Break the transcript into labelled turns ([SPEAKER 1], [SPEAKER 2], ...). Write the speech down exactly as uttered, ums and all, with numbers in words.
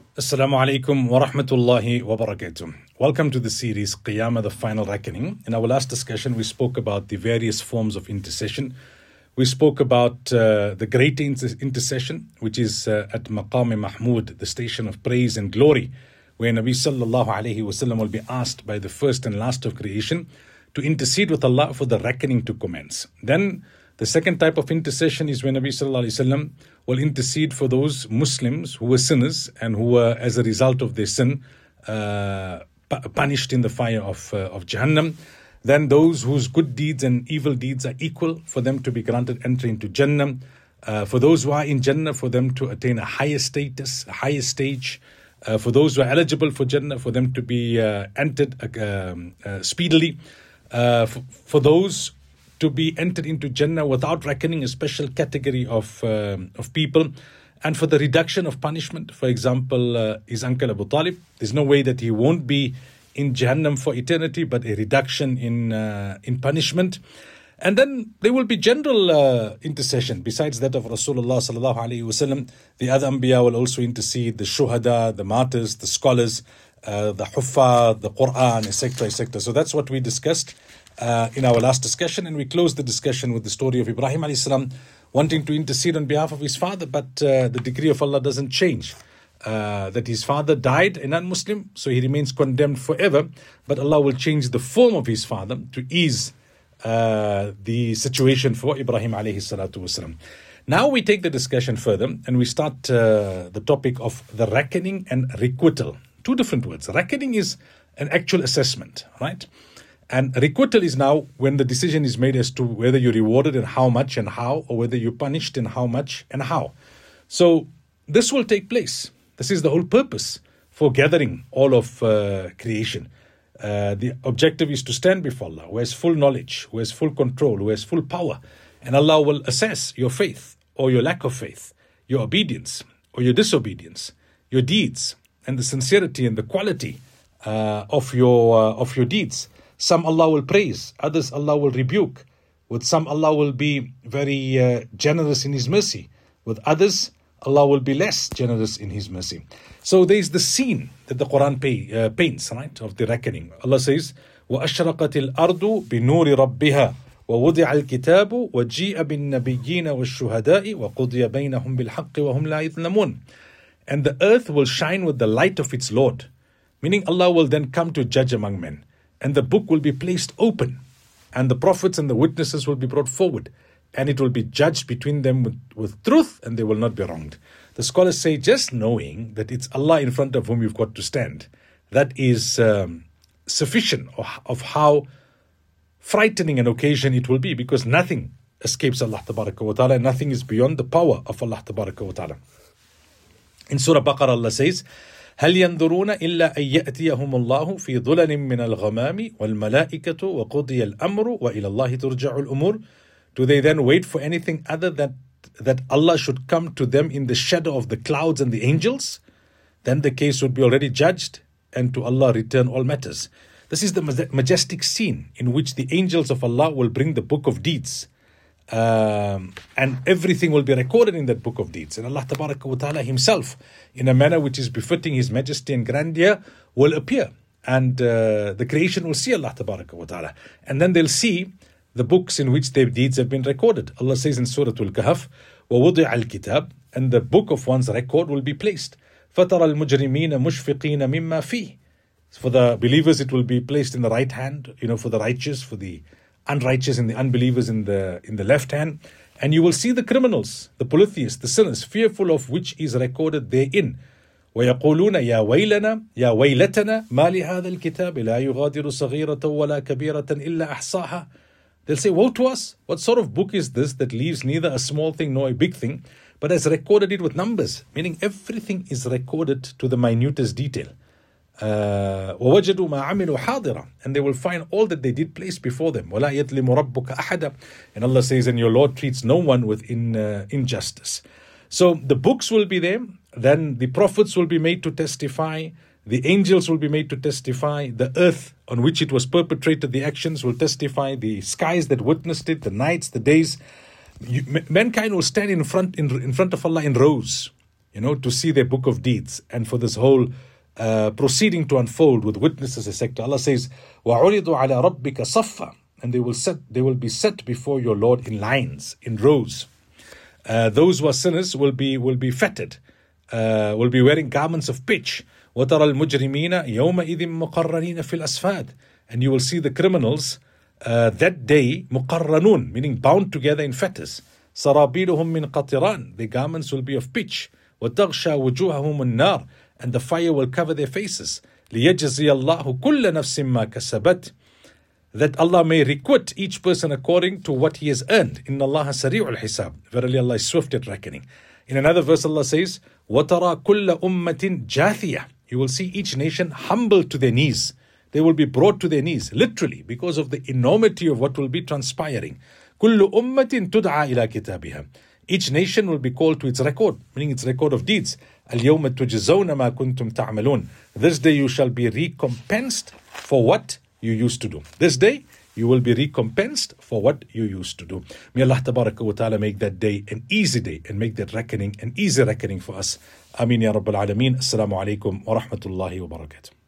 [SPEAKER 1] Assalamu alaikum wa rahmatullahi wa barakatuh. Welcome to the series Qiyamah, the Final Reckoning. In our last discussion, we spoke about the various forms of intercession. We spoke about uh, the great inter- intercession, which is uh, at Maqam Mahmud, the station of praise and glory, where Nabi sallallahu alayhi wa sallam will be asked by the first and last of creation to intercede with Allah for the reckoning to commence. Then the second type of intercession is when Nabi sallallahu alayhi wa sallam will intercede for those Muslims who were sinners and who were, as a result of their sin, uh, pu- punished in the fire of, uh, of Jahannam. Then those whose good deeds and evil deeds are equal, for them to be granted entry into Jannah. Uh, for those who are in Jannah, for them to attain a higher status, a higher stage. Uh, for those who are eligible for Jannah, for them to be uh, entered uh, um, uh, speedily. Uh, for, for those to be entered into Jannah without reckoning, a special category of um, of people. And for the reduction of punishment, for example, uh, his uncle Abu Talib, there's no way that he won't be in Jahannam for eternity, but a reduction in uh, in punishment. And then there will be general uh, intercession besides that of Rasulullah sallallahu alaihi wasallam. The other Anbiya will also intercede, the Shuhada, the martyrs, the scholars, uh, the Huffaz, the Quran, et cetera, et cetera. So that's what we discussed Uh, in our last discussion, and we closed the discussion with the story of Ibrahim alayhi salam wanting to intercede on behalf of his father, but uh, the decree of Allah doesn't change. Uh, that his father died a non-Muslim, so he remains condemned forever, but Allah will change the form of his father to ease uh, the situation for Ibrahim alayhi salatu wasalam. Now we take the discussion further and we start uh, the topic of the reckoning and requital. Two different words. Reckoning is an actual assessment, right? And requital is now when the decision is made as to whether you're rewarded and how much and how, or whether you're punished and how much and how. So this will take place. This is the whole purpose for gathering all of uh, creation. Uh, the objective is to stand before Allah, who has full knowledge, who has full control, who has full power. And Allah will assess your faith or your lack of faith, your obedience or your disobedience, your deeds, and the sincerity and the quality uh, of your uh, of your deeds. Some Allah will praise, others Allah will rebuke. With some Allah will be very uh, generous in His mercy. With others, Allah will be less generous in His mercy. So there is the scene that the Quran pay, uh, paints, right, of the reckoning. Allah says, وَأَشْرَقَتِ الْأَرْضُ بِنُورِ رَبِّهَا وَوُضِعَ الْكِتَابُ وَجِيءَ بِالنَّبِيِّينَ وَالشُّهَدَاءِ وَقُضِيَ بَيْنَهُمْ بِالْحَقِّ وَهُمْ لَا يَظْلَمُونَ. And the earth will shine with the light of its Lord. Meaning Allah will then come to judge among men. And the book will be placed open, and the prophets and the witnesses will be brought forward, and it will be judged between them with, with truth, and they will not be wronged. The scholars say just knowing that it's Allah in front of whom you've got to stand, that is um, sufficient of, of how frightening an occasion it will be, because nothing escapes Allah Tabaraka wa Ta'ala, nothing is beyond the power of Allah Tabaraka wa Ta'ala. In Surah Baqarah, Allah says, هل ينظرون إلا أن يأتيهم الله في ظلل من الغمام والملائكة وقضي الأمر وإلى الله ترجع الأمور. Do they then wait for anything other than that Allah should come to them in the shadow of the clouds and the angels? Then the case would be already judged, and to Allah return all matters. This is the majestic scene in which the angels of Allah will bring the book of deeds. Um, and everything will be recorded in that book of deeds. And Allah Tabaraka wa Ta'ala Himself, in a manner which is befitting His majesty and grandeur, will appear. And uh, the creation will see Allah Tabaraka wa Ta'ala. And then they'll see the books in which their deeds have been recorded. Allah says in Surah Al-Kahf, وَوُضِعَ الْكِتَابِ, and the book of one's record will be placed. فَتَرَى الْمُجْرِمِينَ مُشْفِقِينَ مِمَّا فِيهِ. For the believers it will be placed in the right hand, you know, for the righteous, for the unrighteous and the unbelievers in the in the left hand. And you will see the criminals, the polytheists, the sinners, fearful of which is recorded therein. وَيَقُولُونَ يَا وَيْلَنَا يَا وَيْلَتَنَا مَا لِهَذَا الْكِتَابِ لَا يُغَادِرُ صَغِيرَةً وَلَا كَبِيرَةً إِلَّا أَحْصَاهَا. They'll say, woe to us, what sort of book is this that leaves neither a small thing nor a big thing, but has recorded it with numbers, meaning everything is recorded to the minutest detail. Uh, وَوَجَدُوا مَا عَمِلُوا حَاضِرًا, and they will find all that they did placed before them. وَلَا يَظْلِمُ رَبُّكَ أَحَدًا, and Allah says, and your Lord treats no one with in, uh, injustice. So the books will be there, then the prophets will be made to testify, the angels will be made to testify, the earth on which it was perpetrated, the actions will testify, the skies that witnessed it, the nights, the days. You, mankind will stand in front in, in front of Allah in rows. you know, to see their book of deeds and for this whole uh, proceeding to unfold with witnesses, et cetera. Allah says, وَعُرِضُوا عَلَىٰ رَبِّكَ صَفًّا, and they will set, they will be set before your Lord in lines, in rows. Uh, those who are sinners will be will be fettered, uh, will be wearing garments of pitch. وَتَرَى الْمُجْرِمِينَ يَوْمَئِذٍ مُقَرَّنِينَ فِي الْأَصْفَادِ, and you will see the criminals uh, that day, مُقَرَّنُون, meaning bound together in fetters. سَرَابِيلُهُم مِّن قَطِرَانٍ, their garments will be of pitch. وَتَغْشَى وُجُوهَهُمُ النَّارِ, and the fire will cover their faces. لِيَجْزِيَ اللَّهُ كُلَّ نَفْسٍ مَا كَسَبَتْ, that Allah may requite each person according to what he has earned. Inna Allaha sari'ul hisab. Verily Allah is swift at reckoning. In another verse Allah says, وَتَرَى كُلَّ أُمَّةٍ جَاثِيَةٍ, you will see each nation humble to their knees. They will be brought to their knees, literally, because of the enormity of what will be transpiring. كُلُّ أُمَّةٍ تُدْعَى إِلَى كِتَابِهَا, each nation will be called to its record, meaning its record of deeds. الْيَوْمَ تُجْزَوْنَ مَا كُنْتُمْ تَعْمَلُونَ, this day you shall be recompensed for what you used to do. This day, you will be recompensed for what you used to do. May Allah Tabaraka wa Ta'ala make that day an easy day and make that reckoning an easy reckoning for us. Ameen Ya Rabbal Alameen. Assalamu alaikum wa rahmatullahi wa barakatuh.